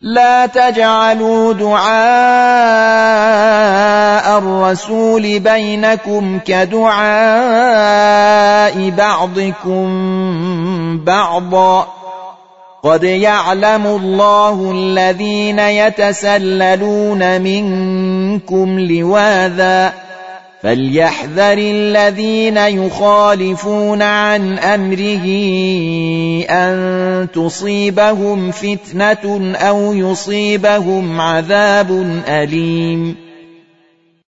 لا تجعلوا دعاء الرسول بينكم كدعاء بعضكم بعضا قد يعلم الله الذين يتسللون منكم لواذا فليحذر الذين يخالفون عن أمره أن تصيبهم فتنة أو يصيبهم عذاب أليم